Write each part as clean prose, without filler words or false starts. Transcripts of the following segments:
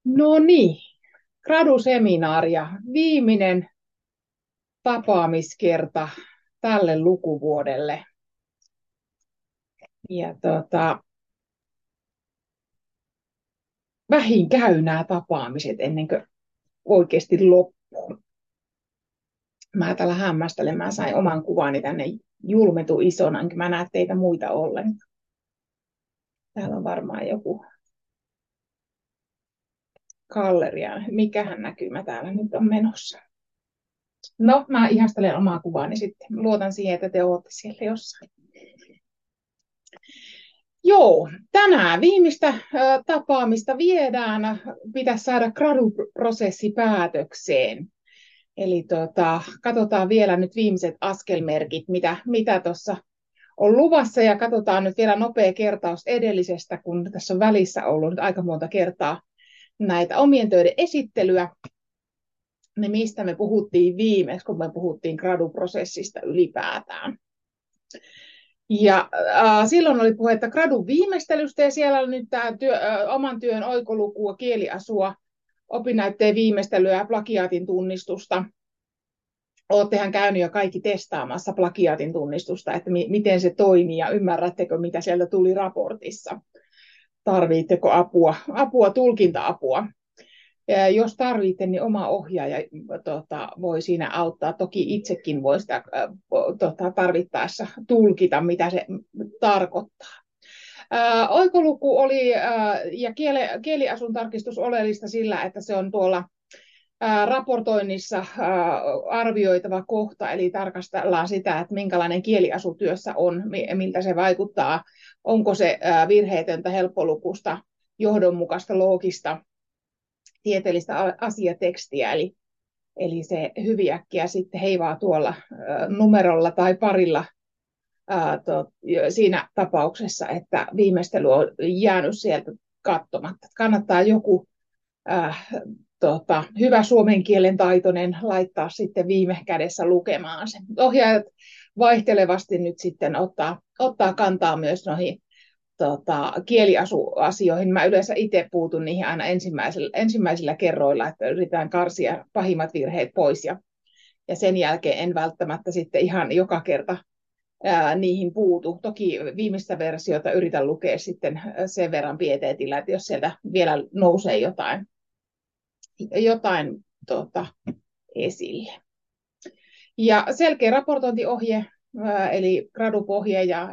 No niin, graduseminaari ja viimeinen tapaamiskerta tälle lukuvuodelle. Ja vähin käy nämä tapaamiset ennen kuin oikeasti loppuu. Mä täällä hämmästelen, mä sain oman kuvani tänne julmetu isona, enkä mä näe teitä muita ollenkaan. Täällä on varmaan joku galleria. Mikähän näkymä täällä nyt on menossa. No, mä ihastelen omaa kuvaani sitten. Luotan siihen, että te olette siellä jossain. Joo, tänään viimeistä tapaamista viedään. Pitäisi saada graduprosessi päätökseen. Eli katsotaan vielä nyt viimeiset askelmerkit, mitä tuossa on luvassa, ja katsotaan nyt vielä nopea kertaus edellisestä, kun tässä on välissä ollut nyt aika monta kertaa näitä omien töiden esittelyä. Ne mistä me puhuttiin viimeksi, kun me puhuttiin graduprosessista ylipäätään. Ja silloin oli puhetta gradun viimeistelystä, ja siellä on nyt tämä oman työn oikolukua, kieliasua, opinnäytteen viimeistelyä ja plagiaatin tunnistusta. Olettehan käynyt jo kaikki testaamassa plagiaatin tunnistusta, että miten se toimii ja ymmärrättekö, mitä sieltä tuli raportissa. Tarvitteko apua, tulkinta-apua. Ja jos tarvitte, niin oma ohjaaja voi siinä auttaa. Toki itsekin voi sitä tarvittaessa tulkita, mitä se tarkoittaa. Oikoluku oli ja kieliasun tarkistus oleellista sillä, että se on tuolla raportoinnissa arvioitava kohta, eli tarkastellaan sitä, että minkälainen kieliasu työssä on, miltä se vaikuttaa, onko se virheetöntä, helppolukusta, johdonmukaista, loogista, tieteellistä asiatekstiä, eli se hyvin äkkiä sitten heivaa tuolla numerolla tai parilla siinä tapauksessa, että viimeistely on jäänyt sieltä katsomatta. Kannattaa joku hyvä suomen kielen taitoinen laittaa sitten viime kädessä lukemaan sen. Ohjaajat vaihtelevasti nyt sitten ottaa kantaa myös noihin kieliasioihin. Mä yleensä itse puutun niihin aina ensimmäisillä kerroilla, että yritetään karsia pahimmat virheet pois, ja sen jälkeen en välttämättä sitten ihan joka kerta niihin puutu. Toki viimeistä versiota yritän lukea sitten sen verran pieteetillä, että jos sieltä vielä nousee jotain esille. Ja selkeä raportointiohje, eli gradupohje ja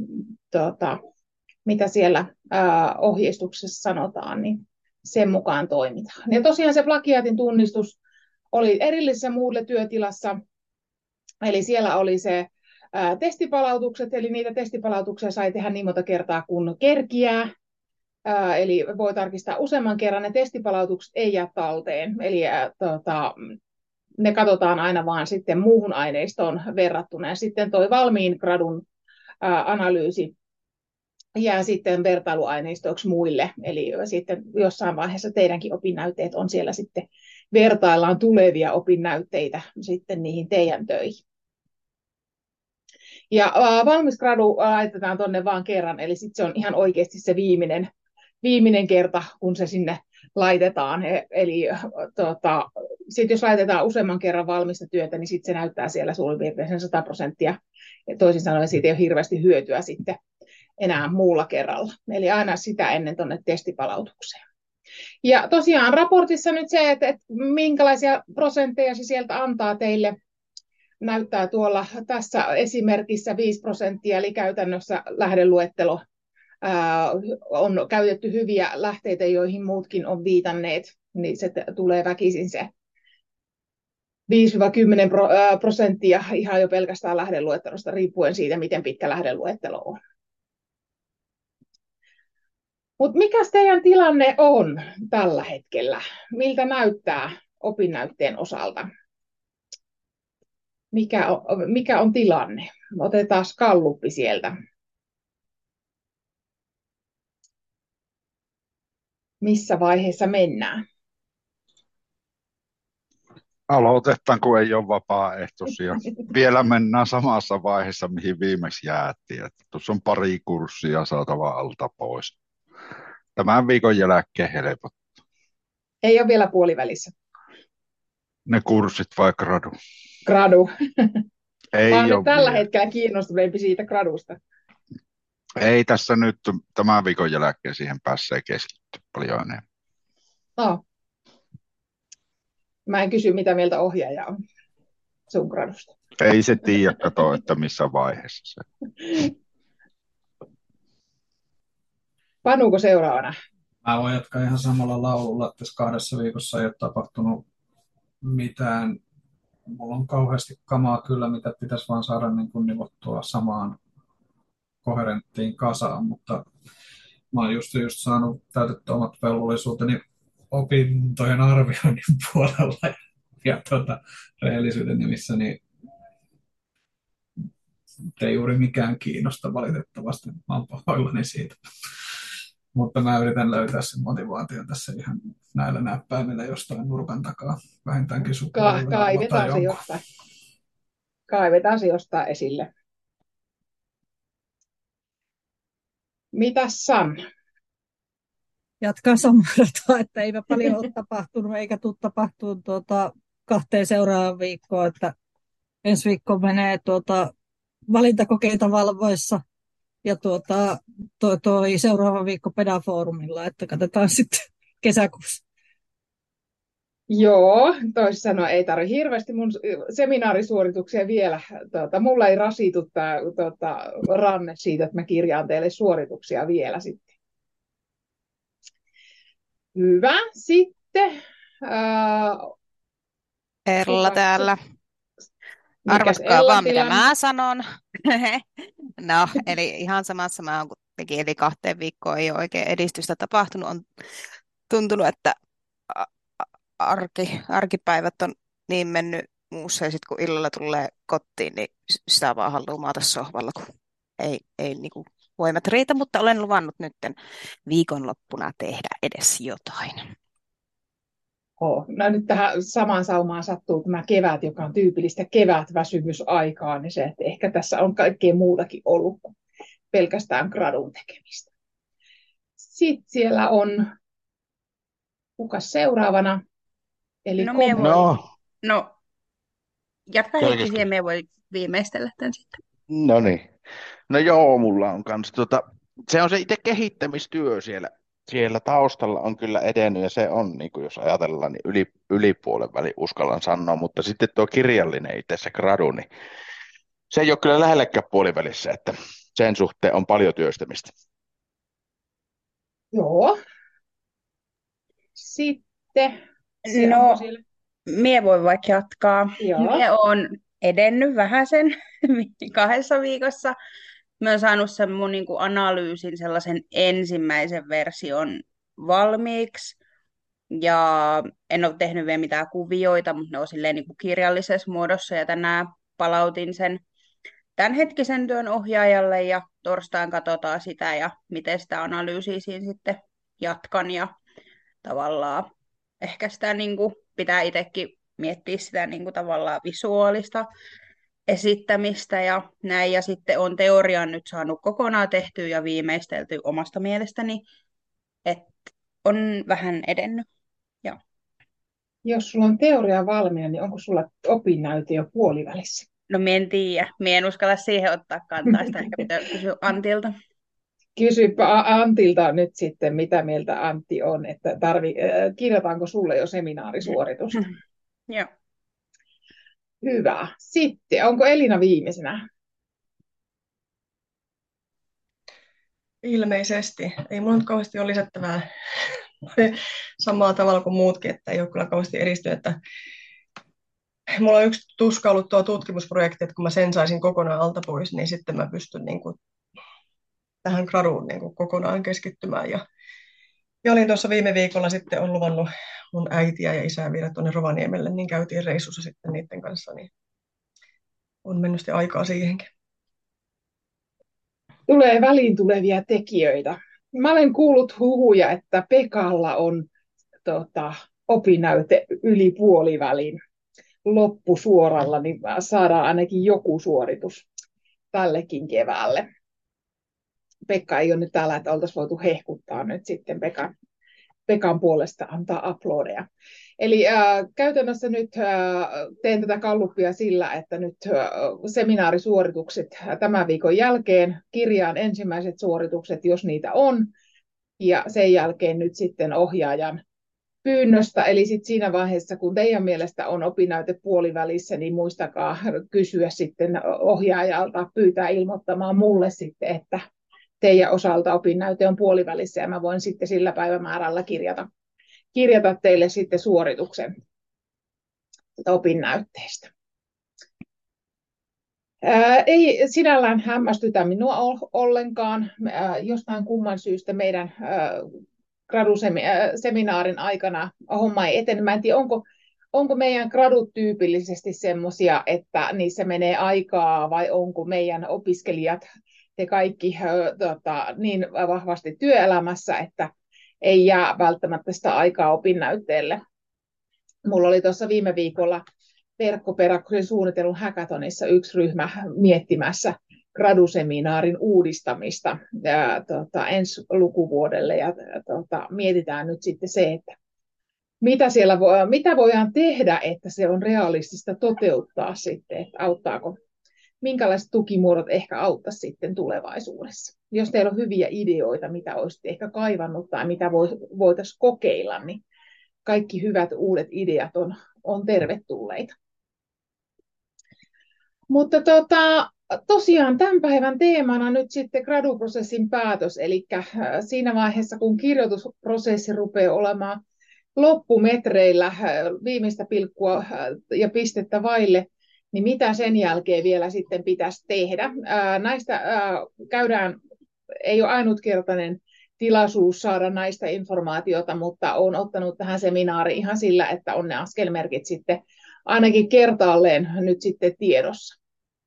mitä siellä ohjeistuksessa sanotaan, niin sen mukaan toimitaan. Ja tosiaan se plagiaatin tunnistus oli erillisessä Moodle-työtilassa, eli siellä oli se testipalautukset, eli niitä testipalautuksia sai tehdä niin monta kertaa kuin kerkiää, eli voi tarkistaa useamman kerran, ne testipalautukset ei jää talteen, eli ne katsotaan aina vaan sitten muuhun aineistoon verrattuna, ja sitten toi valmiin gradun analyysi jää sitten vertailuaineistoksi muille, eli sitten jossain vaiheessa teidänkin opinnäytteet on siellä sitten, vertaillaan tulevia opinnäytteitä sitten niihin teidän töihin. Ja valmis gradu laitetaan tuonne vaan kerran, eli sitten se on ihan oikeasti se viimeinen kerta, kun se sinne laitetaan. Eli sitten jos laitetaan useamman kerran valmista työtä, niin sitten se näyttää siellä suurin piirtein sen 100%. Ja toisin sanoen siitä ei ole hirveästi hyötyä sitten enää muulla kerralla. Eli aina sitä ennen tuonne testipalautukseen. Ja tosiaan raportissa nyt se, että minkälaisia prosentteja se sieltä antaa teille, näyttää tuolla tässä esimerkissä 5%, eli käytännössä lähdeluettelo. On käytetty hyviä lähteitä, joihin muutkin on viitanneet, niin se tulee väkisin se 5-10% ihan jo pelkästään lähdeluettelosta, riippuen siitä, miten pitkä lähdeluettelo on. Mutta mikä teidän tilanne on tällä hetkellä? Miltä näyttää opinnäytteen osalta? Mikä on tilanne? Otetaan galluppi sieltä. Missä vaiheessa mennään? Aloitetaan, kun ei ole vapaaehtoisia. Vielä mennään samassa vaiheessa, mihin viimeksi jäätiin. Että tuossa on pari kurssia saatava alta pois. Tämän viikon jälkeen helpottaa. Ei ole vielä puolivälissä. Ne kurssit vai gradu? Gradu. Mä oon Ei nyt ole tällä vielä. hetkellä kiinnostuneempi siitä gradusta. Ei tässä nyt tämän viikon jälkeen siihen pääsee keskittyä paljon enemmän. No, mä en kysy, mitä mieltä ohjaaja on sun gradusta. Ei se tiedä, kato, että missä vaiheessa se. Panuuko seuraavana? Mä voin jatkaa ihan samalla laululla, että tässä 2 viikossa ei ole tapahtunut mitään. Mulla on kauheasti kamaa kyllä, mitä pitäisi vaan saada niin kuin nivottua samaan koherenttiin kasaan, mutta mä oon just saanut täytettyä omat velvollisuuteni opintojen arvioinnin puolella ja rehellisyyden nimissä, niin ei juuri mikään kiinnosta valitettavasti. Mä oon pahoillani siitä. Mutta mä yritän löytää sen motivaation tässä ihan näillä näppäimillä jostain nurkan takaa. Vähintäänkin Kaivetaan se jostain. Kaivetaan se jostain esille. Mitäs Sanna? Jatkaa samaa, että eipä paljon ole tapahtunut, eikä tule tapahtumaan 2 seuraavaan viikkoon, että ensi viikko menee valintakokeita valvoissa ja toi seuraava viikko Pedafoorumilla, että katsotaan sitten kesäkuussa. Joo, toisin sanoen ei tarvitse hirveästi mun seminaarisuorituksia vielä. Mulla ei rasitu tämä ranne siitä, että mä kirjaan teille suorituksia vielä sitten. Hyvä. Sitten Ella täällä. mikäs Arvatkaa Ellan vaan, mitä tilanne? mä sanon. No, eli ihan samassa mä oon kuitenkin, eli 2 viikkoon ei ole oikein edistystä tapahtunut. On tuntunut, että arkipäivät on niin mennyt muussa, ja sitten kun illalla tulee kotiin, niin sitä vaan haluaa maata sohvalla, kun ei niinku voimat riitä, mutta olen luvannut nytten viikonloppuna tehdä edes jotain. No nyt tähän samaan saumaan sattuu tämä kevät, joka on tyypillistä kevätväsymysaikaa, niin se, että ehkä tässä on kaikkea muutakin ollut kuin pelkästään gradun tekemistä. Sitten siellä on, kuka seuraavana? Eli No, mie voin. No, No, jatka selkeästi. Heikki siihen, me voi viimeistellä tämän sitten. No niin. No joo, mulla on kans se on se itse kehittämistyö siellä taustalla on kyllä edennyt ja se on, niin kuin jos ajatellaan, niin yli puolen väli uskallan sanoa, mutta sitten tuo kirjallinen itse se gradu, niin se ei ole kyllä lähellekään puolivälissä, että sen suhteen on paljon työstämistä. Joo. Sitten siellä No, on siellä. mie voi vaikka jatkaa. Joo. Mie on edennyt vähäsen 2 viikossa. Mä oon saanut sen mun niin kuin analyysin, sellaisen ensimmäisen version valmiiksi. Ja en ole tehnyt vielä mitään kuvioita, mutta ne on silleen niin kuin kirjallisessa muodossa. Ja tänään palautin sen tämänhetkisen työn ohjaajalle ja torstain katsotaan sitä ja miten sitä analyysiä siinä sitten jatkan. Ja tavallaan ehkä sitä niin kuin pitää itsekin miettiä sitä niin kuin tavallaan visuaalista esittämistä ja näin. Ja sitten on teorian nyt saanut kokonaan tehtyä ja viimeistelty omasta mielestäni, että on vähän edennyt. Ja Jos sulla on teoria valmiina, niin onko sulla opinnäyte jo puolivälissä? no mie en tiedä, mie en uskalla siihen ottaa kantaa, sitä ehkä pitää kysyä Antilta. Kysypä Antilta nyt sitten, mitä mieltä Antti on, että kirjataanko sulle jo seminaarisuoritusta? Joo. Hyvä. Sitten, onko Elina viimeisenä? Ilmeisesti. Ei mulla nyt kauheasti ole lisättävää samalla tavalla kuin muutkin, että ei ole kyllä kauheasti edistynyt. Että mulla on yksi tuska ollut tuo tutkimusprojekti, että kun mä sen saisin kokonaan alta pois, niin sitten mä pystyn niin kuin tähän graduun niin kuin kokonaan keskittymään. Ja olin tuossa viime viikolla sitten, on luvannut mun äitiä ja isää viedä tuonne Rovaniemelle, niin käytiin reissussa sitten niiden kanssa, niin on mennyt sitten aikaa siihenkin. Tulee väliin tulevia tekijöitä. Mä olen kuullut huhuja, että Pekalla on opinnäyte yli puolivälin loppusuoralla, niin saadaan ainakin joku suoritus tällekin keväälle. Pekka ei ole nyt täällä, että oltaisiin voitu hehkuttaa nyt sitten Pekan puolesta antaa uploadeja. Eli käytännössä nyt teen tätä gallupia sillä, että nyt seminaarisuoritukset tämän viikon jälkeen kirjaan ensimmäiset suoritukset, jos niitä on, ja sen jälkeen nyt sitten ohjaajan pyynnöstä, eli sit siinä vaiheessa, kun teidän mielestä on opinnäyte puolivälissä, niin muistakaa kysyä sitten ohjaajalta, pyytää ilmoittamaan mulle sitten, että teidän osalta opinnäyte on puolivälissä, ja mä voin sitten sillä päivämäärällä kirjata teille sitten suorituksen opinnäytteestä. Ei sinällään hämmästytä minua ollenkaan. Jostain kumman syystä meidän graduseminaarin aikana homma ei etene. Mä en tiedä, onko meidän gradut tyypillisesti semmoisia, että niissä menee aikaa, vai onko meidän opiskelijat, te kaikki niin vahvasti työelämässä, että ei jää välttämättä sitä aikaa opinnäytteelle. Mulla oli tuossa viime viikolla verkkoperäkköisen suunnitelun hackathonissa yksi ryhmä miettimässä graduseminaarin uudistamista ensi lukuvuodelle. Ja mietitään nyt sitten se, että mitä voidaan tehdä, että se on realistista toteuttaa sitten, että auttaako, minkälaiset tukimuodot ehkä auttaa sitten tulevaisuudessa. Jos teillä on hyviä ideoita, mitä olisitte ehkä kaivannut tai mitä voitaisiin kokeilla, niin kaikki hyvät uudet ideat on tervetulleita. Mutta tosiaan tämän päivän teemana nyt sitten graduprosessin päätös, eli siinä vaiheessa, kun kirjoitusprosessi rupeaa olemaan loppumetreillä viimeistä pilkkua ja pistettä vaille, niin mitä sen jälkeen vielä sitten pitäisi tehdä? Näistä ei ole ainutkertainen tilaisuus saada näistä informaatiota, mutta olen ottanut tähän seminaariin ihan sillä, että on ne askelmerkit sitten ainakin kertaalleen nyt sitten tiedossa.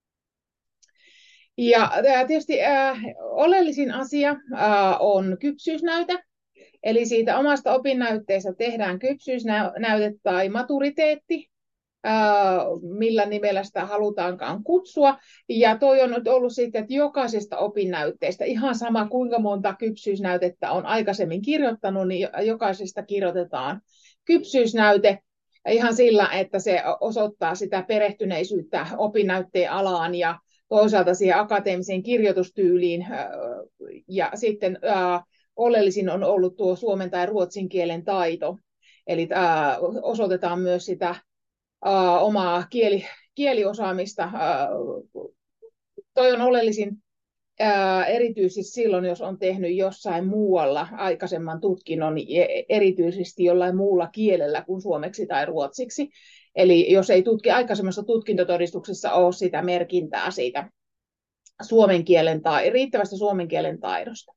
Ja tietysti oleellisin asia on kypsyysnäyte, eli siitä omasta opinnäytteestä tehdään kypsyysnäyte tai maturiteetti, millä nimellä sitä halutaankaan kutsua. Ja toi on nyt ollut sitten, että jokaisesta opinnäytteestä, ihan sama kuinka monta kypsyysnäytettä on aikaisemmin kirjoittanut, niin jokaisesta kirjoitetaan kypsyysnäyte ihan sillä, että se osoittaa sitä perehtyneisyyttä opinnäytteen alaan ja toisaalta siihen akateemiseen kirjoitustyyliin. Ja sitten oleellisin on ollut tuo suomen tai ruotsin kielen taito. Eli osoitetaan myös sitä omaa kieliosaamista. Toi on oleellisin erityisesti silloin, jos on tehnyt jossain muualla aikaisemman tutkinnon, erityisesti jollain muulla kielellä kuin suomeksi tai ruotsiksi. Eli jos ei aikaisemmassa tutkintotodistuksessa ole sitä merkintää siitä riittävästä suomen kielen taidosta.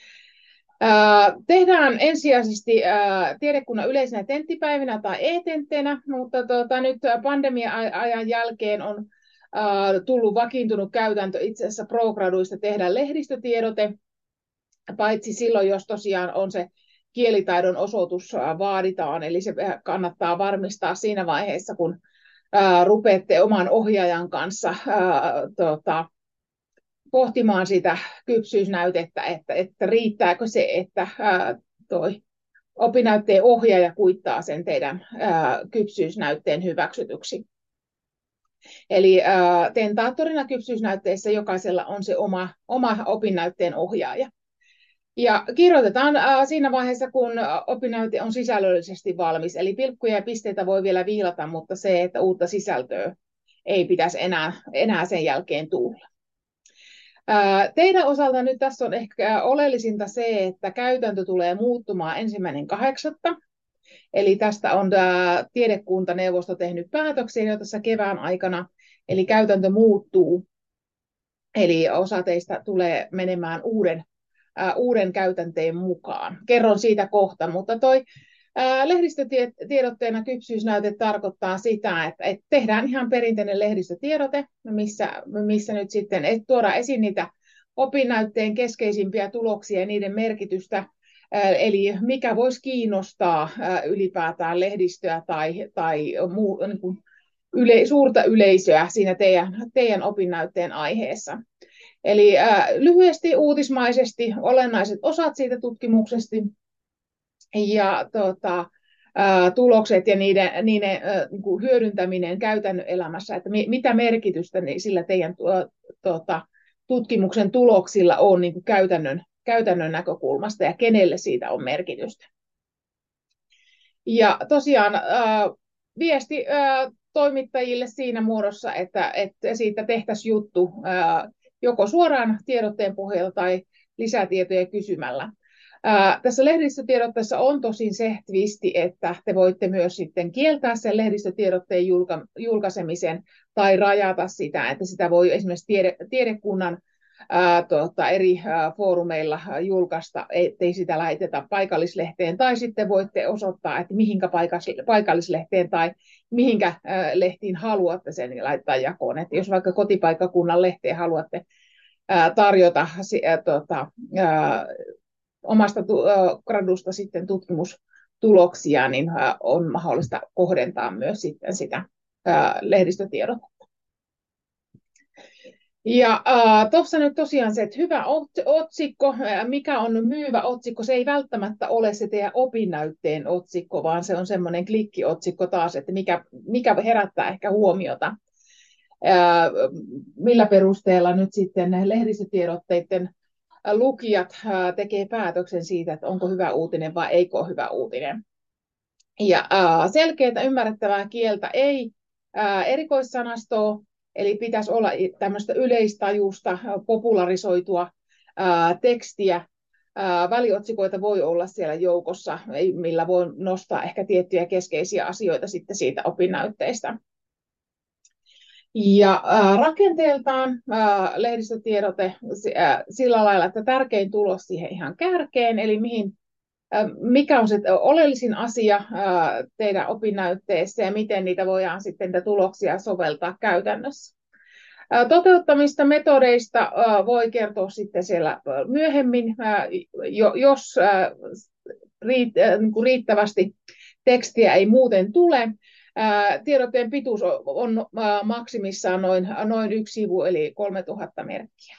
Tehdään ensisijaisesti tiedekunnan yleisenä tenttipäivinä tai e-tentteinä, mutta nyt pandemia-ajan jälkeen on tullut vakiintunut käytäntö itse asiassa pro-graduista tehdä lehdistötiedote, paitsi silloin, jos tosiaan on se kielitaidon osoitus vaaditaan, eli se kannattaa varmistaa siinä vaiheessa, kun rupeatte oman ohjaajan kanssa pohtimaan sitä kypsyysnäytettä, että riittääkö se, että toi opinnäytteen ohjaaja kuittaa sen teidän kypsyysnäytteen hyväksytyksi. Eli tentaattorina kypsyysnäytteissä jokaisella on se oma opinnäytteen ohjaaja. Ja kirjoitetaan siinä vaiheessa, kun opinnäyte on sisällöllisesti valmis. Eli pilkkuja ja pisteitä voi vielä viilata, mutta se, että uutta sisältöä ei pitäisi enää sen jälkeen tulla. Teidän osalta nyt tässä on ehkä oleellisinta se, että käytäntö tulee muuttumaan 1.8. Eli tästä on tiedekuntaneuvosto tehnyt päätöksiä jo tässä kevään aikana. Eli käytäntö muuttuu. Eli osa teistä tulee menemään uuden käytänteen mukaan. Kerron siitä kohta, mutta toi lehdistötiedotteena kypsyysnäyte tarkoittaa sitä, että tehdään ihan perinteinen lehdistötiedote, missä nyt sitten tuodaan esiin niitä opinnäytteen keskeisimpiä tuloksia ja niiden merkitystä, eli mikä voisi kiinnostaa ylipäätään lehdistöä tai niin kuin suurta yleisöä siinä teidän opinnäytteen aiheessa. Eli lyhyesti uutismaisesti olennaiset osat siitä tutkimuksesta, ja tulokset ja niiden niin kuin hyödyntäminen käytännön elämässä, että mitä merkitystä sillä teidän tutkimuksen tuloksilla on niin kuin käytännön näkökulmasta ja kenelle siitä on merkitystä. Ja tosiaan viesti toimittajille siinä muodossa, että siitä tehtäisiin juttu joko suoraan tiedotteen pohjalta tai lisätietoja kysymällä. Tässä lehdistötiedotteessa on tosin se twisti, että te voitte myös sitten kieltää sen lehdistötiedotteen julkaisemisen tai rajata sitä, että sitä voi esimerkiksi tiedekunnan eri foorumeilla julkaista, ettei sitä laiteta paikallislehteen, tai sitten voitte osoittaa, että mihinkä paikallislehteen tai mihinkä lehtiin haluatte sen laittaa jakoon. Että jos vaikka kotipaikkakunnan lehteen haluatte tarjota omasta gradusta sitten tutkimustuloksia, niin on mahdollista kohdentaa myös sitten sitä lehdistötiedotetta. Ja tuossa nyt tosiaan se, että hyvä otsikko, mikä on myyvä otsikko, se ei välttämättä ole se teidän opinnäytteen otsikko, vaan se on semmoinen klikkiotsikko taas, että mikä herättää ehkä huomiota. Millä perusteella nyt sitten lehdistötiedotteiden lukijat tekee päätöksen siitä, että onko hyvä uutinen vai eikö ole hyvä uutinen. Ja selkeää ymmärrettävää kieltä ei erikoissanastoa, eli pitäisi olla tämmöistä yleistajusta, popularisoitua tekstiä. Väliotsikoita voi olla siellä joukossa, millä voi nostaa ehkä tiettyjä keskeisiä asioita sitten siitä opinnäytteistä. Ja rakenteeltaan lehdistötiedote sillä lailla, että tärkein tulos siihen ihan kärkeen, eli mikä on se oleellisin asia teidän opinnäytteessä ja miten niitä voidaan sitten niitä tuloksia soveltaa käytännössä. Toteuttamista metodeista voi kertoa sitten siellä myöhemmin, jos riittävästi tekstiä ei muuten tule. Tiedotteen pituus on maksimissaan noin 1 sivu, eli 3000 merkkiä.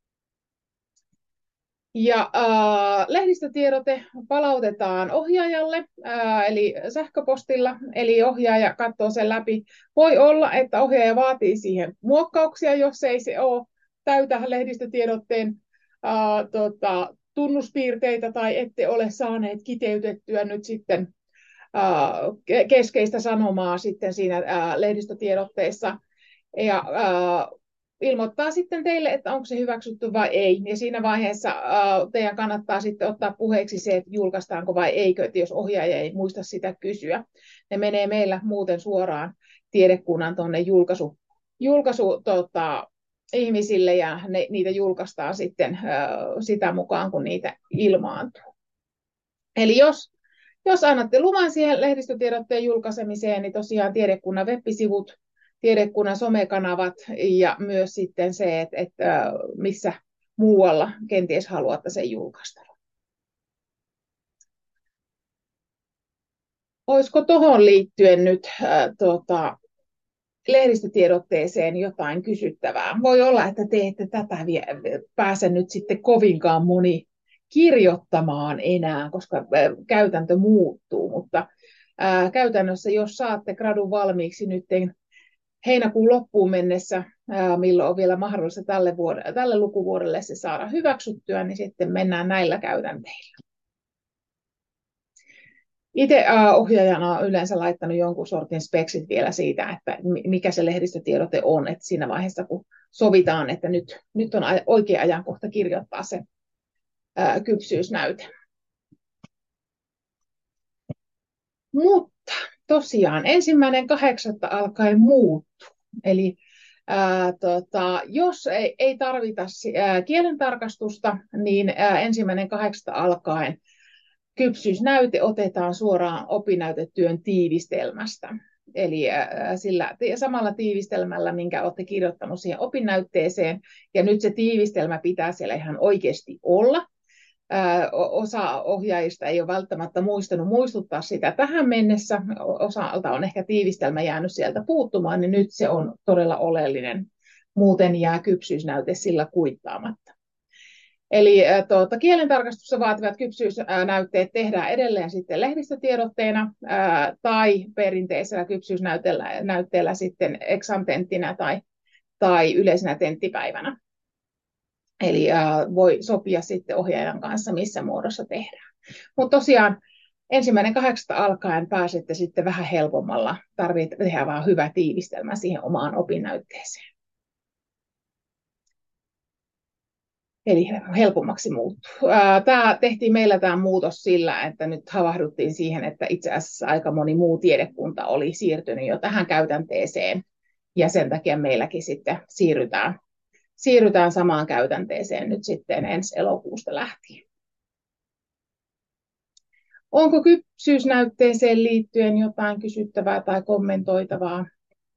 Ja lehdistötiedote palautetaan ohjaajalle, eli sähköpostilla, eli ohjaaja katsoo sen läpi. Voi olla, että ohjaaja vaatii siihen muokkauksia, jos ei se ole täytä lehdistötiedotteen tunnuspiirteitä tai ette ole saaneet kiteytettyä nyt sitten keskeistä sanomaa sitten siinä lehdistötiedotteessa. Ja ilmoittaa sitten teille, että onko se hyväksytty vai ei. Ja siinä vaiheessa teidän kannattaa sitten ottaa puheeksi se, että julkaistaanko vai eikö, että jos ohjaaja ei muista sitä kysyä. Ne menee meillä muuten suoraan tiedekunnan tuonne ihmisille ja niitä julkaistaan sitten sitä mukaan, kun niitä ilmaantuu. Eli jos annatte luvan siihen lehdistötiedotteen julkaisemiseen, niin tosiaan tiedekunnan web-sivut, tiedekunnan somekanavat ja myös sitten se, että missä muualla kenties haluatte sen julkaista. Olisiko tuohon liittyen nyt lehdistötiedotteeseen jotain kysyttävää? Voi olla, että te ette tätä pääse nyt sitten kovinkaan moni kirjoittamaan enää, koska käytäntö muuttuu, mutta käytännössä jos saatte gradun valmiiksi nyt heinäkuun loppuun mennessä, milloin on vielä mahdollista tälle lukuvuodelle se saada hyväksyttyä, niin sitten mennään näillä käytänteillä. Itse ohjaajana olen yleensä laittanut jonkun sortin speksit vielä siitä, että mikä se lehdistötiedote on, että siinä vaiheessa kun sovitaan, että nyt on oikea ajankohta kirjoittaa se kypsyysnäyte. Mutta tosiaan 1.8. alkaen muuttuu. Eli jos ei tarvita kielentarkastusta, niin 1.8. alkaen kypsyysnäyte otetaan suoraan opinnäytetyön tiivistelmästä. Eli sillä samalla tiivistelmällä, minkä olette kirjoittanut siihen opinnäytteeseen, ja nyt se tiivistelmä pitää siellä ihan oikeasti olla. Osa ohjaajista ei ole välttämättä muistuttaa sitä tähän mennessä. Osalta on ehkä tiivistelmä jäänyt sieltä puuttumaan, niin nyt se on todella oleellinen. Muuten jää kypsyysnäyte sillä kuittaamatta. Eli kielentarkastusta vaativat kypsyysnäytteet tehdään edelleen sitten lehdistötiedotteena tai perinteisellä kypsyysnäytteellä sitten exam-tenttinä tai yleisenä tenttipäivänä. Eli voi sopia sitten ohjaajan kanssa, missä muodossa tehdään. Mutta tosiaan 1.8. alkaen pääsette sitten vähän helpommalla. Tarvitsee tehdä vaan hyvä tiivistelmä siihen omaan opinnäytteeseen. Eli helpommaksi muuttuu. Tehtiin meillä tämä muutos sillä, että nyt havahduttiin siihen, että itse asiassa aika moni muu tiedekunta oli siirtynyt jo tähän käytänteeseen. Ja sen takia meilläkin sitten siirrytään samaan käytänteeseen nyt sitten ensi elokuusta lähtien. Onko kypsyysnäytteeseen liittyen jotain kysyttävää tai kommentoitavaa?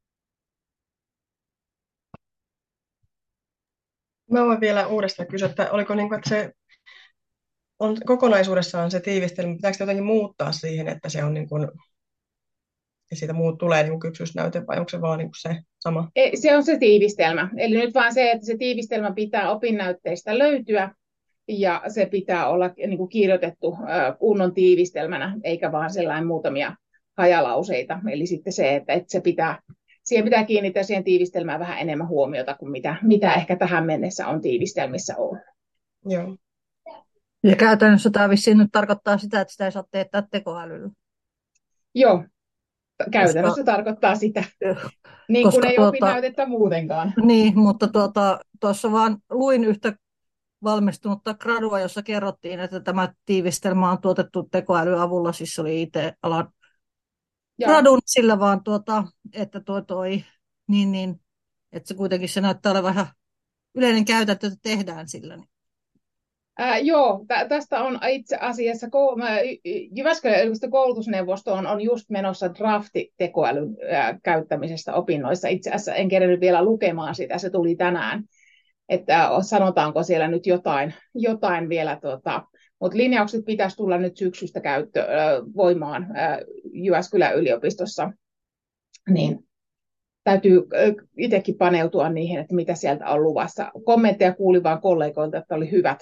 Mä voin vielä uudestaan kysyä, että oliko niin kuin, että se on kokonaisuudessaan se tiivistelmä, pitääkö jotenkin muuttaa siihen, että se on niin kuin, ja siitä muut tulee niin kuin kypsyysnäyte, vai onko se vaan niin kuin se sama? Se on se tiivistelmä. Eli nyt vaan se, että se tiivistelmä pitää opinnäytteistä löytyä, ja se pitää olla niin kuin kirjoitettu kunnon tiivistelmänä, eikä vaan sellainen muutamia hajalauseita. Eli sitten se, että siihen pitää kiinnittää siihen tiivistelmään vähän enemmän huomiota kuin mitä ehkä tähän mennessä on tiivistelmissä ollut. Joo. Ja käytännössä tämä vissiin nyt tarkoittaa sitä, että sitä ei saa teettää tekoälyllä. Joo, käytännössä tarkoittaa sitä, niin kuin ei opinnäytettä muutenkaan. Niin, mutta tuossa vaan luin yhtä valmistunutta gradua, jossa kerrottiin, että tämä tiivistelmä on tuotettu tekoälyn avulla, siis se oli IT-alan gradun, sillä vaan, että että se kuitenkin se näyttää olevan ihan yleinen käytäntö, että tehdään sillä. Joo, tästä on itse asiassa Jyväskylän yliopiston koulutusneuvosto on just menossa drafti tekoälyn käyttämisestä opinnoissa. Itse asiassa en kerennyt vielä lukemaan sitä, se tuli tänään, että sanotaanko siellä nyt jotain vielä, mutta linjaukset pitäisi tulla nyt syksystä voimaan Jyväskylän yliopistossa, niin täytyy itsekin paneutua niihin, että mitä sieltä on luvassa. Kommentteja kuulin vaan kollegoilta, että oli hyvät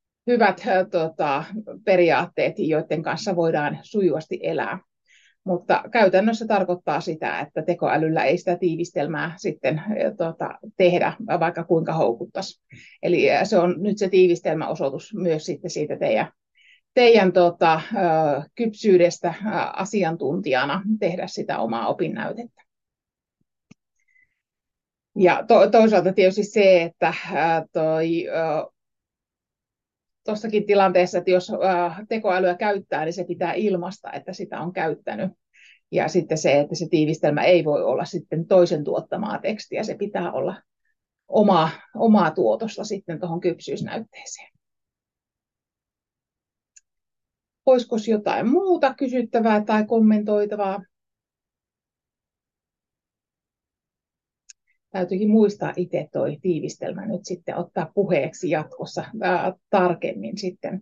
periaatteet, joiden kanssa voidaan sujuvasti elää. Mutta käytännössä tarkoittaa sitä, että tekoälyllä ei sitä tiivistelmää sitten tehdä, vaikka kuinka houkuttaisi. Eli se on nyt se tiivistelmäosoitus myös sitten siitä teidän kypsyydestä asiantuntijana tehdä sitä omaa opinnäytettä. Ja toisaalta tietysti se, että tuossakin tilanteessa, että jos tekoälyä käyttää, niin se pitää ilmaista, että sitä on käyttänyt. Ja sitten se, että se tiivistelmä ei voi olla sitten toisen tuottamaa tekstiä, se pitää olla omaa tuotosta sitten tuohon kypsyysnäytteeseen. Olisiko jotain muuta kysyttävää tai kommentoitavaa? Täytyykin muistaa itse tuo tiivistelmä nyt sitten ottaa puheeksi jatkossa tarkemmin sitten.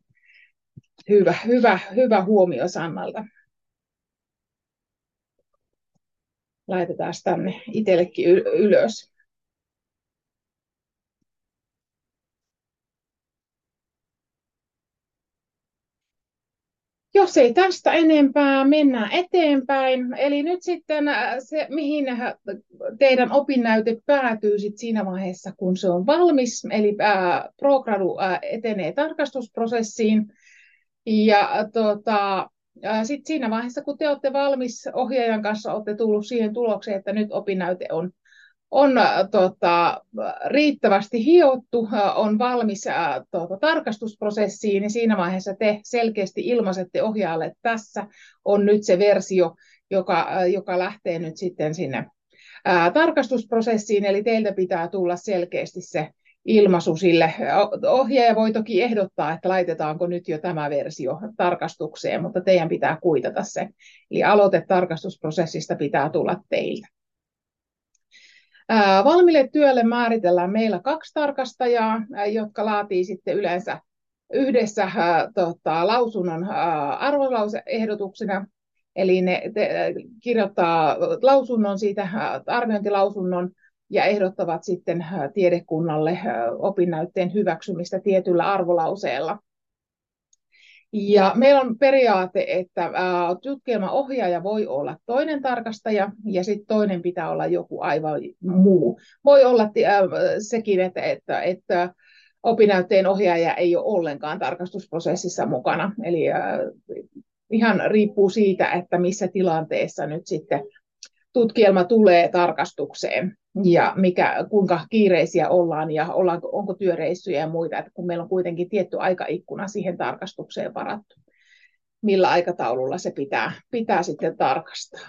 Hyvä huomio Sannalta. Laitetaan tänne itsellekin ylös. Jos ei tästä enempää, mennään eteenpäin. Eli nyt sitten se, mihin teidän opinnäyte päätyy sit siinä vaiheessa, kun se on valmis. Eli ProGradu etenee tarkastusprosessiin. Ja sitten siinä vaiheessa, kun te olette valmis ohjaajan kanssa, olette tullut siihen tulokseen, että nyt opinnäyte on riittävästi hiottu, on valmis tarkastusprosessiin, niin siinä vaiheessa te selkeästi ilmaisette ohjaajalle, että tässä on nyt se versio, joka lähtee nyt sitten sinne tarkastusprosessiin, eli teiltä pitää tulla selkeästi se ilmaisu sille. Ohjaaja voi toki ehdottaa, että laitetaanko nyt jo tämä versio tarkastukseen, mutta teidän pitää kuitata se. Eli aloite tarkastusprosessista pitää tulla teiltä. Valmiille työlle määritellään meillä 2 tarkastajaa, jotka laatii sitten yleensä yhdessä lausunnon arvolauseehdotuksena. Eli ne kirjoittaa lausunnon siitä, arviointilausunnon ja ehdottavat sitten tiedekunnalle opinnäytteen hyväksymistä tietyllä arvolauseella. Ja meillä on periaate, että tutkielmaohjaaja voi olla toinen tarkastaja ja sitten toinen pitää olla joku aivan muu. Voi olla sekin, että opinnäytteen ohjaaja ei ole ollenkaan tarkastusprosessissa mukana. Eli ihan riippuu siitä, että missä tilanteessa nyt sitten tutkielma tulee tarkastukseen ja kuinka kiireisiä ollaan ja onko työreissuja ja muita, että kun meillä on kuitenkin tietty aikaikkuna siihen tarkastukseen varattu, millä aikataululla se pitää sitten tarkastaa.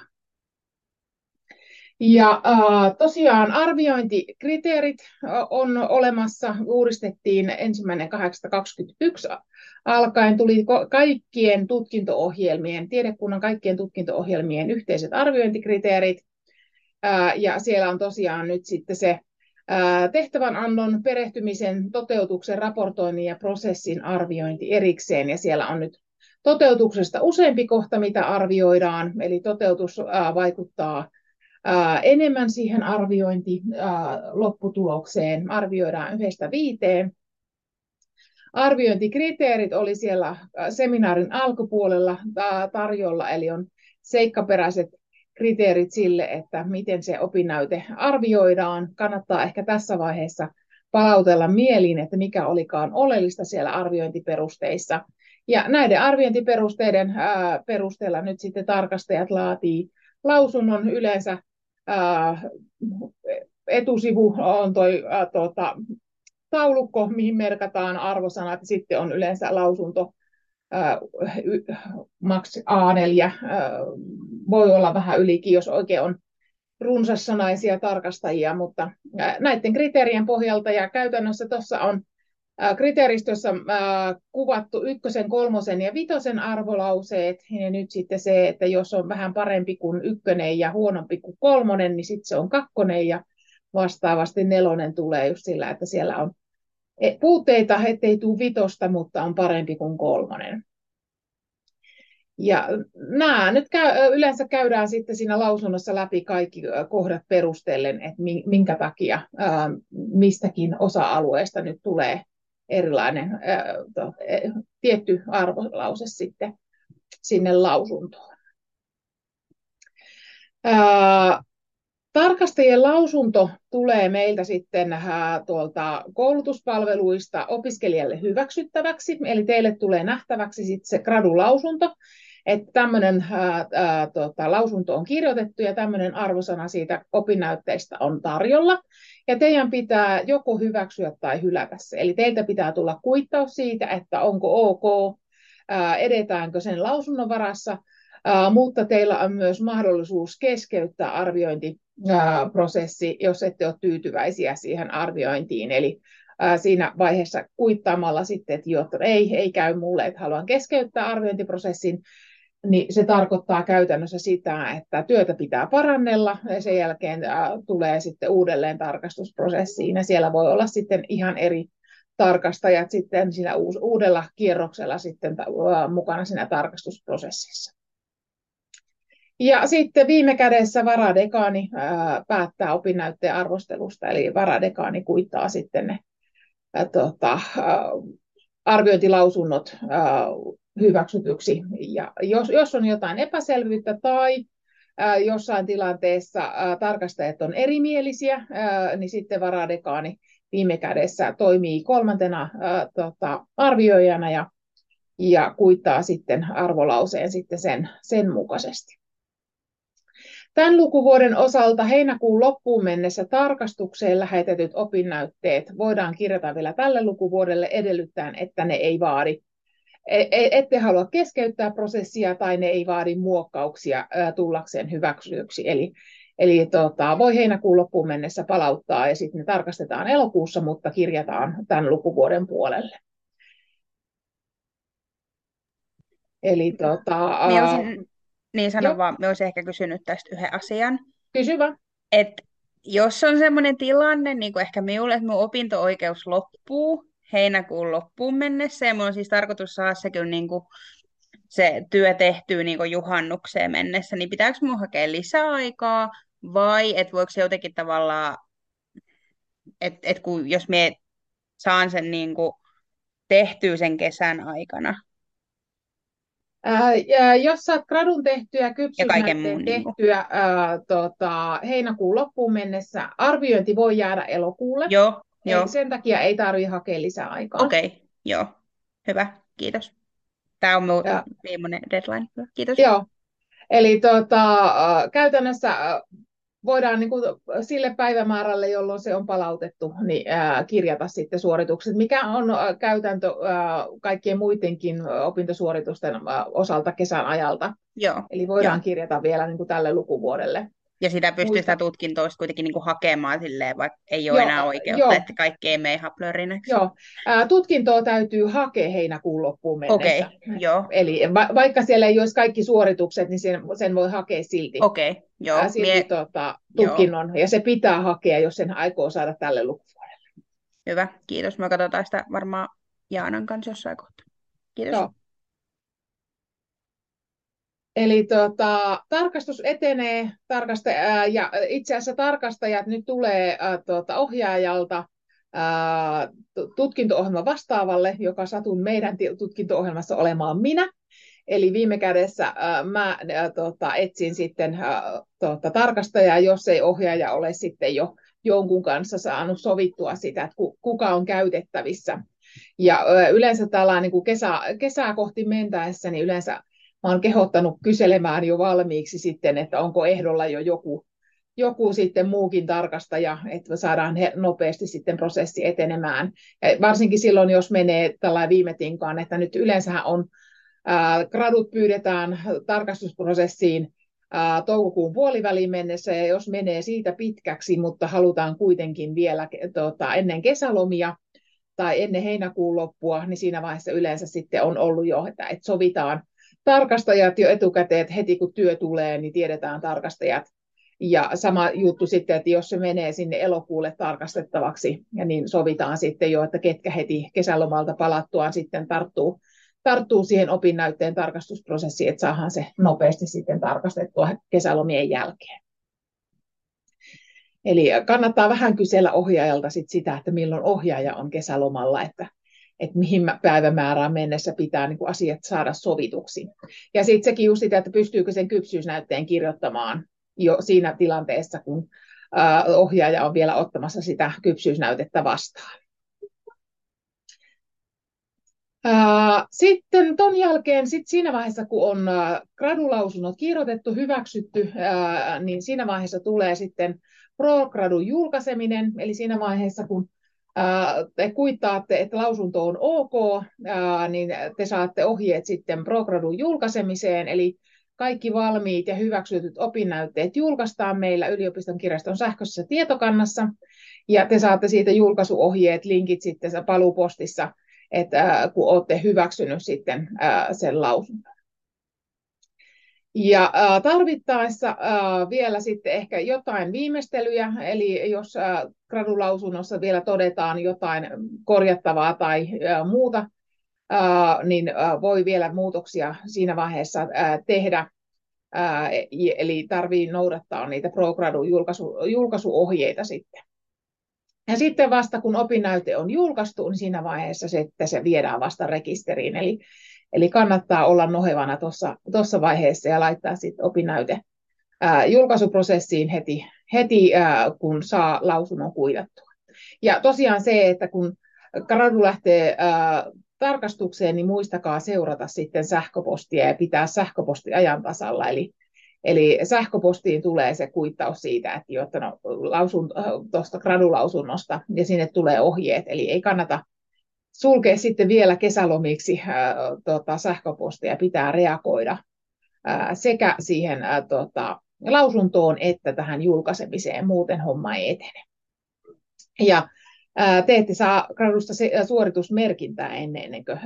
Ja tosiaan arviointikriteerit on olemassa, uudistettiin 1.8.21 alkaen, tuli kaikkien tutkinto-ohjelmien, tiedekunnan kaikkien tutkinto-ohjelmien yhteiset arviointikriteerit, ja siellä on tosiaan nyt sitten se tehtävänannon, perehtymisen, toteutuksen, raportoinnin ja prosessin arviointi erikseen, ja siellä on nyt toteutuksesta useampi kohta, mitä arvioidaan, eli toteutus vaikuttaa enemmän siihen lopputulokseen, arvioidaan 1-5. Arviointikriteerit oli siellä seminaarin alkupuolella tarjolla, eli on seikkaperäiset kriteerit sille, että miten se opinnäyte arvioidaan. Kannattaa ehkä tässä vaiheessa palautella mieliin, että mikä olikaan oleellista siellä arviointiperusteissa. Ja näiden arviointiperusteiden perusteella nyt sitten tarkastajat laatii lausunnon. Yleensä etusivu on taulukko, mihin merkataan arvosanat, sitten on yleensä lausunto max A4, voi olla vähän ylikin, jos oikein on runsassanaisia tarkastajia, mutta näiden kriteerien pohjalta ja käytännössä tuossa on kriteeristössä kuvattu 1., 3. ja 5. arvolauseet, ja nyt sitten se, että jos on vähän parempi kuin 1 ja huonompi kuin 3, niin sitten se on 2, ja vastaavasti 4 tulee just sillä, että siellä on puutteita, ettei tule 5, mutta on parempi kuin 3. Ja nämä nyt yleensä käydään sitten siinä lausunnossa läpi kaikki kohdat perustellen, että minkä takia mistäkin osa-alueesta nyt tulee erilainen tietty arvolause sitten sinne lausuntoon. Tarkastajien lausunto tulee meiltä sitten tuolta koulutuspalveluista opiskelijalle hyväksyttäväksi, eli teille tulee nähtäväksi sitten se gradulausunto, että tämmöinen lausunto on kirjoitettu ja tämmöinen arvosana siitä opinnäytteestä on tarjolla. Ja teidän pitää joko hyväksyä tai hylätä se. Eli teiltä pitää tulla kuittaus siitä, että onko ok, edetäänkö sen lausunnon varassa, mutta teillä on myös mahdollisuus keskeyttää arviointiprosessi, jos ette ole tyytyväisiä siihen arviointiin. Eli siinä vaiheessa kuittaamalla sitten, että ei käy mulle, että haluan keskeyttää arviointiprosessin, niin se tarkoittaa käytännössä sitä, että työtä pitää parannella ja sen jälkeen tulee sitten uudelleen tarkastusprosessiin ja siellä voi olla sitten ihan eri tarkastajat sitten siinä uudella kierroksella sitten mukana siinä tarkastusprosessissa. Ja sitten viime kädessä varadekaani päättää opinnäytteen arvostelusta, eli varadekaani kuittaa sitten ne arviointilausunnot hyväksytyksi. Ja jos on jotain epäselvyyttä tai jossain tilanteessa tarkastajat on erimielisiä, niin sitten varadekaani viime kädessä toimii 3. arvioijana ja kuittaa sitten arvolauseen sitten sen mukaisesti. Tämän lukuvuoden osalta heinäkuun loppuun mennessä tarkastukseen lähetetyt opinnäytteet voidaan kirjata vielä tälle lukuvuodelle edellyttäen, että ne ei vaadi, ette halua keskeyttää prosessia tai ne ei vaadi muokkauksia tullakseen hyväksytyksi. Eli voi heinäkuun loppuun mennessä palauttaa ja sitten ne tarkastetaan elokuussa, mutta kirjataan tämän lukuvuoden puolelle. Eli niin sanon vaan, mä olisin ehkä kysynyt tästä yhden asian. Kysy vaan. Että jos on semmoinen tilanne, niin kuin ehkä minulle, että mun opinto-oikeus loppuu heinäkuun loppuun mennessä, ja mulla on siis tarkoitus saada se kyllä niin kuin se työ tehtyä niin kuin juhannukseen mennessä, niin pitääkö mun hakea lisäaikaa, vai että voiko se jotenkin tavallaan kun jos me saan sen niin kuin tehtyä sen kesän aikana Ja jos saat gradun tehtyä, ja kaiken muun. kypsyysnäytteen Niin kuin. tehtyä heinäkuun loppuun mennessä, arviointi voi jäädä elokuulle. Joo. Sen takia ei tarvitse hakea lisää aikaa. Okei, joo. Hyvä, kiitos. Tämä on minun Ja, viimeinen deadline. Kiitos. joo. Eli käytännössä voidaan niin kuin sille päivämäärälle, jolloin se on palautettu, niin kirjata sitten suoritukset, mikä on käytäntö kaikkien muidenkin opintosuoritusten osalta kesän ajalta. Joo. Eli voidaan kirjata vielä niin kuin tälle lukuvuodelle. Ja sitä pystyy sitä tutkintoa kuitenkin niin kuin hakemaan silleen, vaikka ei ole enää oikeutta, että kaikki ei mene haplörinäksi. Joo, tutkintoa täytyy hakea heinäkuun loppuun mennessä. Okei, joo. Eli vaikka siellä ei olisi kaikki suoritukset, niin sen voi hakea silti. Okei, joo. Silti tutkinnon, ja se pitää hakea, jos sen aikoo saada tälle lukuvuodelle. Hyvä, kiitos. Me katsotaan sitä varmaan Jaanan kanssa jossain kohtaa. Kiitos. Joo. Eli tarkastus etenee, ja itse asiassa tarkastajat nyt tulee ohjaajalta tutkinto-ohjelman vastaavalle, joka satun meidän tutkinto-ohjelmassa olemaan minä. Eli viime kädessä mä etsin sitten tarkastajaa, jos ei ohjaaja ole sitten jo jonkun kanssa saanut sovittua sitä, että kuka on käytettävissä. Ja yleensä tällä niin kuin kesää kohti mentäessä, niin yleensä mä oon kehottanut kyselemään jo valmiiksi sitten, että onko ehdolla jo joku sitten muukin tarkastaja, että saadaan nopeasti sitten prosessi etenemään. Ja varsinkin silloin, jos menee tällainen viime tinkaan, että nyt yleensähän on gradut pyydetään tarkastusprosessiin toukokuun puoliväliin mennessä, ja jos menee siitä pitkäksi, mutta halutaan kuitenkin vielä ennen kesälomia tai ennen heinäkuun loppua, niin siinä vaiheessa yleensä sitten on ollut jo, että sovitaan tarkastajat jo etukäteen, että heti kun työ tulee, niin tiedetään tarkastajat. Ja sama juttu sitten, että jos se menee sinne elokuulle tarkastettavaksi, ja niin sovitaan sitten jo, että ketkä heti kesälomalta palattuaan sitten tarttuu siihen opinnäytteen tarkastusprosessiin, että saadaan se nopeasti sitten tarkastettua kesälomien jälkeen. Eli kannattaa vähän kysellä ohjaajalta sitä, että milloin ohjaaja on kesälomalla, että mihin päivämäärään mennessä pitää niin kuin asiat saada sovituksi. Ja sitten sekin just sitä, että pystyykö sen kypsyysnäytteen kirjoittamaan jo siinä tilanteessa, kun ohjaaja on vielä ottamassa sitä kypsyysnäytettä vastaan. Sitten ton jälkeen, siinä vaiheessa, kun on gradulausunnot kirjoitettu, hyväksytty, niin siinä vaiheessa tulee sitten pro-gradun julkaiseminen, eli siinä vaiheessa, kun te kuittaatte, että lausunto on ok, niin te saatte ohjeet sitten pro-gradun julkaisemiseen, eli kaikki valmiit ja hyväksytyt opinnäytteet julkaistaan meillä yliopiston kirjaston sähköisessä tietokannassa, ja te saatte siitä julkaisuohjeet, linkit sitten paluupostissa, että kun olette hyväksynyt sitten sen lausunnon. Ja tarvittaessa vielä sitten ehkä jotain viimeistelyjä, eli jos gradulausunnossa vielä todetaan jotain korjattavaa tai muuta, niin voi vielä muutoksia siinä vaiheessa tehdä. Eli tarvii noudattaa niitä pro-gradun julkaisuohjeita sitten. Ja sitten vasta kun opinnäyte on julkaistu, niin siinä vaiheessa se viedään vasta rekisteriin. Eli kannattaa olla nohevana tuossa vaiheessa ja laittaa sitten opinnäyte julkaisuprosessiin heti kun saa lausunnon kuitattua. Ja tosiaan se, että kun gradu lähtee tarkastukseen, niin muistakaa seurata sitten sähköpostia ja pitää sähköposti ajan tasalla. Eli sähköpostiin tulee se kuittaus siitä, että tuosta gradulausunnosta ja sinne tulee ohjeet. Eli ei kannata sulkea sitten vielä kesälomiksi sähköpostia, pitää reagoida sekä siihen lausuntoon että tähän julkaisemiseen, muuten homma ei etene. Ja te ette saa gradusta suoritusmerkintää ennen kuin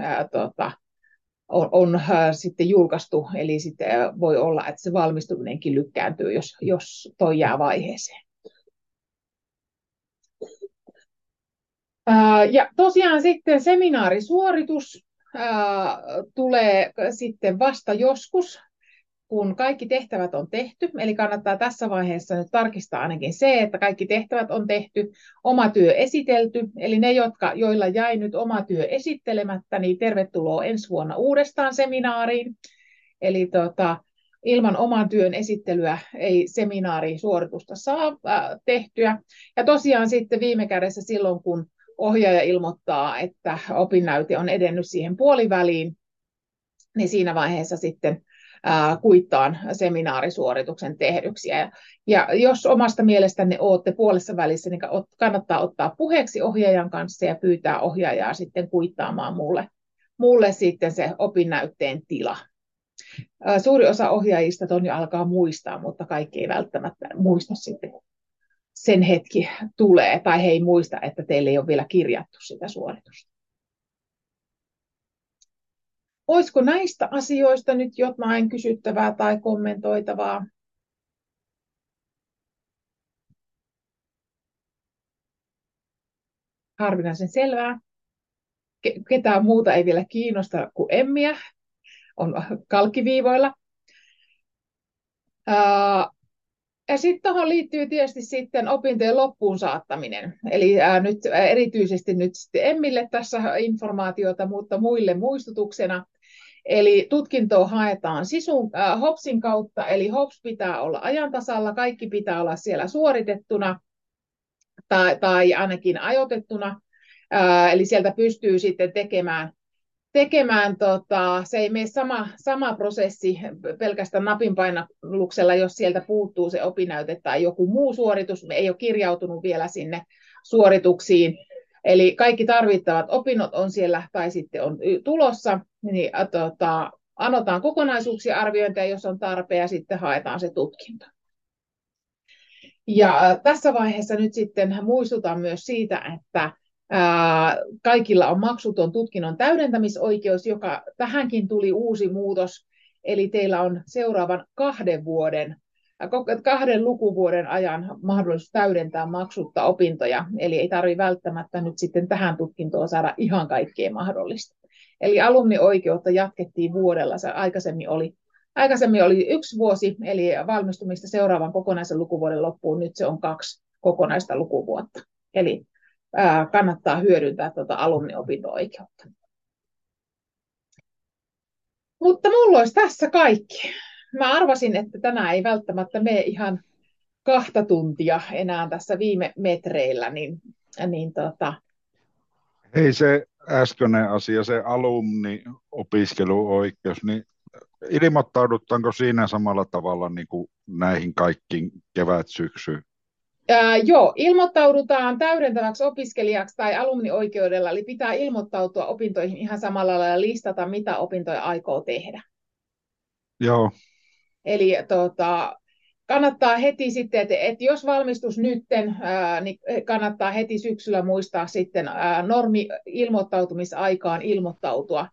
on sitten julkaistu, eli sitten voi olla, että se valmistuminenkin lykkääntyy, jos toi jää vaiheeseen. Ja tosiaan sitten seminaarisuoritus tulee sitten vasta joskus, kun kaikki tehtävät on tehty, eli kannattaa tässä vaiheessa nyt tarkistaa ainakin se, että kaikki tehtävät on tehty, oma työ esitelty, eli ne, joilla jäi nyt oma työ esittelemättä, niin tervetuloa ensi vuonna uudestaan seminaariin. Eli ilman oman työn esittelyä ei seminaarisuoritusta saa tehtyä. Ja tosiaan sitten viime kädessä silloin, kun ohjaaja ilmoittaa, että opinnäyte on edennyt siihen puoliväliin, niin siinä vaiheessa sitten kuittaan seminaarisuorituksen tehdyksi. Ja jos omasta mielestänne olette puolessa välissä, niin kannattaa ottaa puheeksi ohjaajan kanssa ja pyytää ohjaajaa sitten kuittaamaan mulle sitten se opinnäytteen tila. Suuri osa ohjaajista ton jo alkaa muistaa, mutta kaikki ei välttämättä muista sitten, kun sen hetki tulee, tai he ei muista, että teille ei ole vielä kirjattu sitä suoritusta. Olisiko näistä asioista nyt jotain kysyttävää tai kommentoitavaa? Harvinaisen selvää. Ketään muuta ei vielä kiinnosta kuin Emmiä. On kalkkiviivoilla. Ja sitten tuohon liittyy tietysti sitten opintojen loppuun saattaminen. Eli nyt erityisesti nyt sitten Emmille tässä informaatiota, mutta muille muistutuksena. Eli tutkintoa haetaan HOPSin kautta, eli HOPS pitää olla ajan tasalla, kaikki pitää olla siellä suoritettuna tai ainakin ajoitettuna. Eli sieltä pystyy sitten tekemään se ei mene sama prosessi pelkästään napinpainalluksella, jos sieltä puuttuu se opinnäyte tai joku muu suoritus, ei ole kirjautunut vielä sinne suorituksiin. Eli kaikki tarvittavat opinnot on siellä tai sitten on tulossa, niin anotaan kokonaisuuksia arviointia, jos on tarpeen, ja sitten haetaan se tutkinto. Ja tässä vaiheessa nyt sitten muistutan myös siitä, että kaikilla on maksuton tutkinnon täydentämisoikeus, joka tähänkin tuli uusi muutos, eli teillä on seuraavan 2 lukuvuoden ajan mahdollisuus täydentää maksutta opintoja, eli ei tarvitse välttämättä nyt sitten tähän tutkintoon saada ihan kaikkea mahdollista. Eli alumnioikeutta jatkettiin vuodella, se aikaisemmin oli 1 vuosi, eli valmistumista seuraavan kokonaisen lukuvuoden loppuun, nyt se on 2 kokonaista lukuvuotta, eli kannattaa hyödyntää tuota alumniopinto-oikeutta. Mutta mulla olisi tässä kaikki. Mä arvasin, että tänään ei välttämättä mene ihan 2 tuntia enää tässä viime metreillä, Hei, se äskeinen asia, se alumni-opiskeluoikeus, niin ilmoittaudutaanko siinä samalla tavalla niin kuin näihin kaikkiin kevät-syksyyn? Joo, ilmoittaudutaan täydentäväksi opiskelijaksi tai alumnioikeudella, eli pitää ilmoittautua opintoihin ihan samalla lailla ja listata, mitä opintoja aikoo tehdä. Joo. Eli kannattaa heti sitten, että jos valmistus nytten, niin kannattaa heti syksyllä muistaa sitten normi-ilmoittautumisaikaan ilmoittautua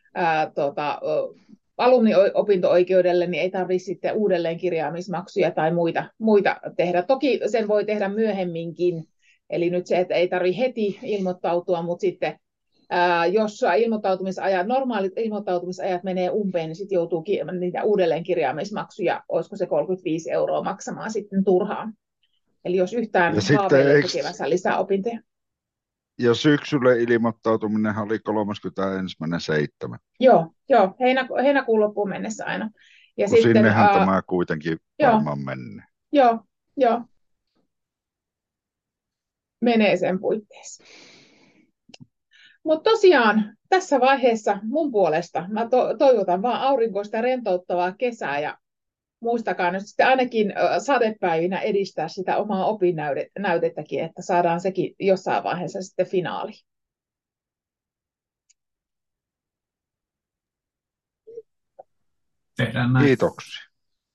alumni-opinto-oikeudelle, niin ei tarvitse sitten uudelleen kirjaamismaksuja tai muita tehdä. Toki sen voi tehdä myöhemminkin, eli nyt se, että ei tarvitse heti ilmoittautua, mutta sitten jos normaalit ilmoittautumisajat menee umpeen, niin sitten joutuu niitä uudelleen kirjaamismaksuja, olisiko se 35 € maksamaan sitten turhaan. Eli jos yhtään haaveilee tekevänsä lisää opintoja. Ja syksyllä ilmoittautuminen oli 31.7. Joo, heinäkuun loppuun mennessä aina. Ja kun sitten, sinnehän tämä kuitenkin varmaan menee. Joo. Menee sen puitteissa. Mutta tosiaan tässä vaiheessa mun puolesta mä toivotan vaan aurinkoista ja rentouttavaa kesää ja muistakaa nyt sitten ainakin sadepäivinä edistää sitä omaa opinnäytettäkin, että saadaan sekin jossain vaiheessa sitten finaaliin. Tehdään näin. Kiitoksia.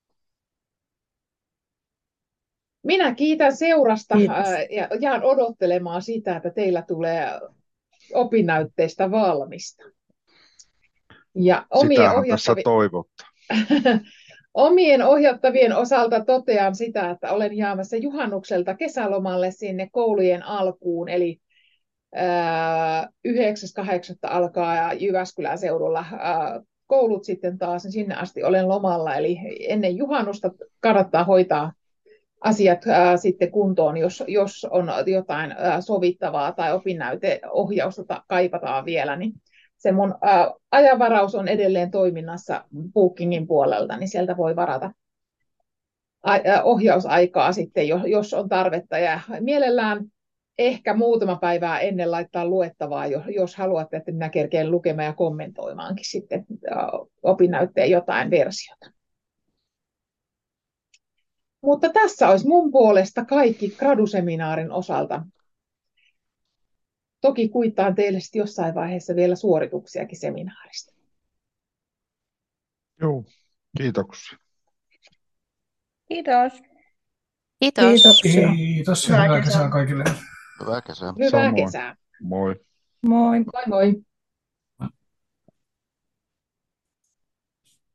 Minä kiitän seurasta ja jään odottelemaan sitä, että teillä tulee opinnäytteistä valmista. Ja sitähän tässä toivottaa. Omien ohjattavien osalta totean sitä, että olen jäämässä juhannukselta kesälomalle sinne koulujen alkuun, eli 9.8. alkaa Jyväskylän seudulla koulut sitten taas, niin sinne asti olen lomalla. Eli ennen juhannusta kannattaa hoitaa asiat sitten kuntoon, jos on jotain sovittavaa tai opinnäyteohjausta kaipataan vielä, niin se mun ajanvaraus on edelleen toiminnassa Bookingin puolelta, niin sieltä voi varata ohjausaikaa sitten, jos on tarvetta. Ja mielellään ehkä muutama päivää ennen laittaa luettavaa, jos haluatte, että minä kerkeen lukemaan ja kommentoimaankin sitten opinnäytteen jotain versiota. Mutta tässä olisi mun puolesta kaikki graduseminaarin osalta. Toki kuittaan teille sitten jossain vaiheessa vielä suorituksiakin seminaarista. Joo, kiitoksia. Kiitos. Kiitos. Kiitoksia. Kiitos ja Hyvää hyvää kesää. kesää kaikille. Hyvää kesää. Hyvää Samoin. kesää. Moi. Moi. Moi moi.